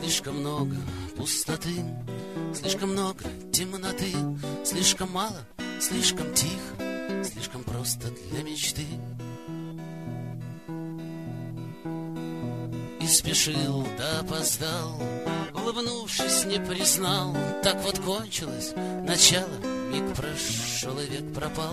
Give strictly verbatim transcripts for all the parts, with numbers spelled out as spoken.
Слишком много пустоты, слишком много темноты, слишком мало, слишком тихо, слишком просто для мечты. И спешил, да опоздал, улыбнувшись, не признал. Так вот кончилось начало, миг прошел и век пропал.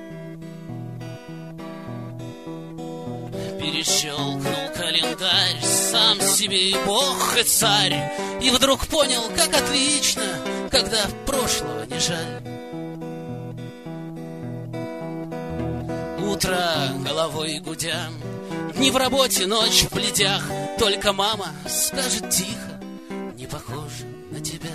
Перещелкнул календарь, сам себе и бог, и царь. И вдруг понял, как отлично, когда прошлого не жаль. Утро головой гудя, дни в работе, ночь в плетях. Только мама скажет тихо: не похоже на тебя.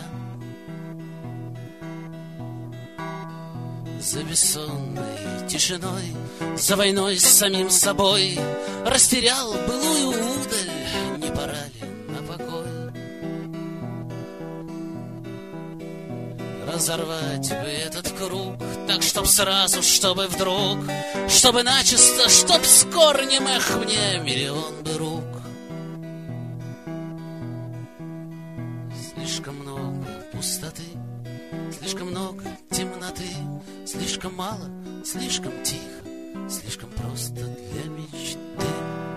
За бессонной тишиной, за войной с самим собой растерял былую удаль, не пора ли на покой? Разорвать бы этот круг, так чтоб сразу, чтобы вдруг, чтобы начисто, чтоб с корнем, эх, мне миллион бы рук. Слишком много пустоты, слишком много темноты, слишком мало, слишком тихо, слишком просто для мечты.